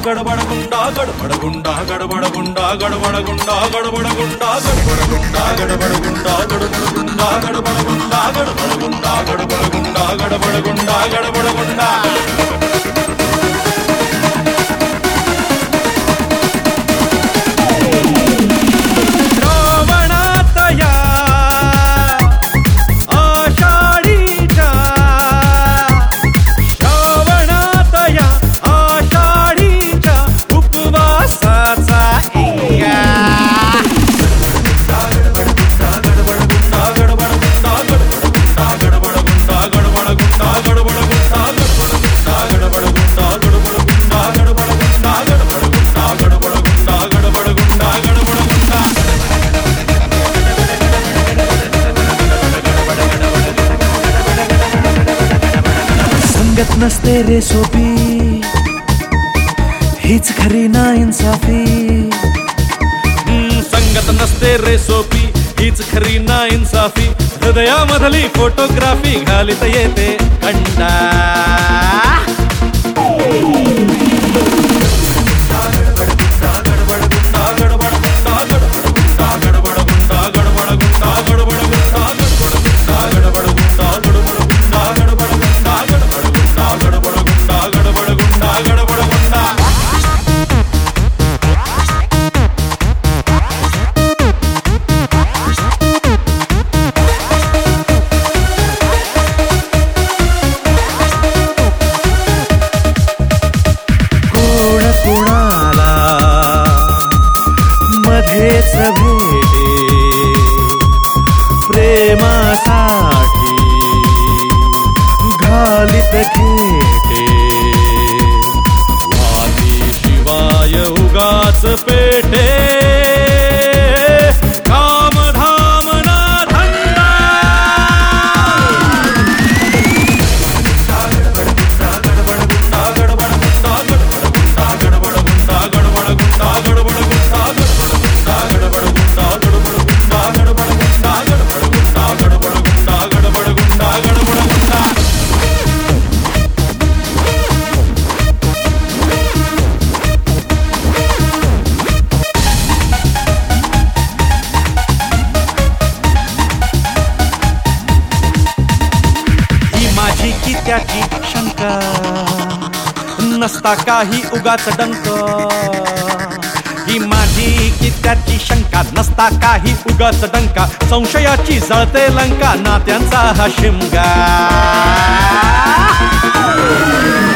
गडबड गुंडा गडबड गुंडा गडबड गुंडा गडबड गुंडा गडबड गुंडा गडबड गुंडा गडबड गुंडा गडबड गुंडा गडबड गुंडा गडबड गुंडा गडबड गुंडा गडबड गुंडा गडबड गुंडा संगत नसते रे सोपी हीच खरी ना इन्साफी संगत नसते रे सोपी हीच खरी ना इन्साफी हृदयामधली फोटोग्राफी घालित येते कंडा मध्येच भेटे प्रेमासाठी घालित खेटे वादी शिवाय उगाच पेटे कामधाम ना धंदा माझी की त्याची शंका नसता काही उगाच डंक ही माझी की त्याची शंका नसता काही उगाच डंका संशयाची जळते लंका नात्यांचा हा शिमगा